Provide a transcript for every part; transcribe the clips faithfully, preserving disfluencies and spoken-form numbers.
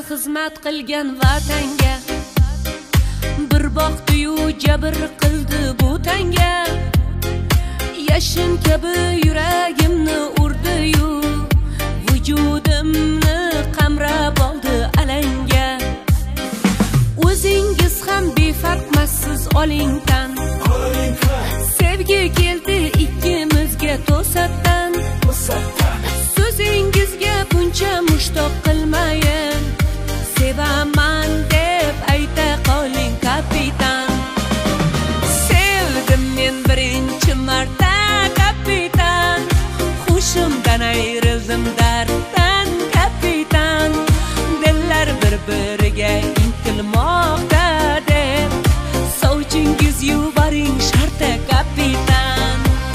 xizmat qilgan vatanga, bir boqdi-yu jabr qildi bu tanga. Yashin kabi yuragimni urdi-yu, vujudimni qamrab oldi alanga. O'zingiz ham befarqmassiz, oling tan. Sevgi keldi ikkimizga to'satdan. So'zingizga buncha mushtoq qilmayin, sevaman deb ayta qoling kapitan. Sevdim men birinchi marta kapitan, hushimdan ayrildim darddan kapitan. Dillar bir-biriga intilmoqda deb sovchingiz yuboring shartta kapitan.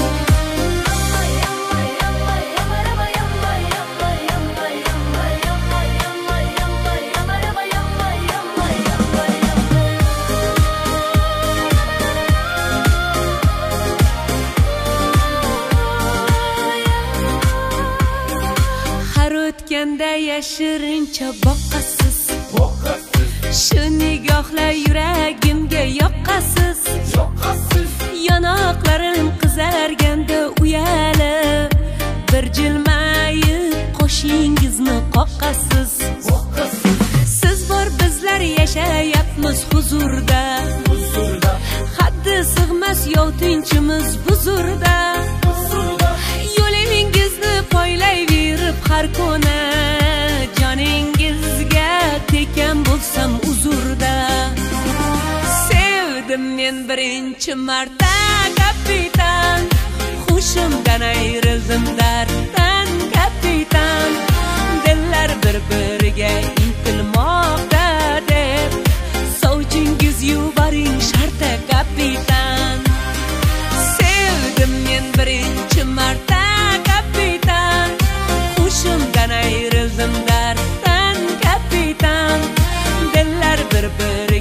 O'tganda yashirincha boqasiz, shu nigohlar yuragimga yoqasiz. Yonoqlarim qizarganda uyalib, bir jilmayib qoshingizni qoqasiz. Siz bor, bizlar yashayapmiz huzurda, haddi sig'mas yov tinchimiz buzurda. Yo'lingizni poylayverib har kuni, joningizga tekan bo'lsam uzurda. Sevdim men birinchi marta kapitan, hushimdan ayrildim darddan kapitan. Dillar bir-biriga intilmoqda deb sovchingiz yuboring shartta kapitan. Sevdim men birinchi marta kapitan, hushimdan ayrildim darddan kapitan. Dillar bir-biriga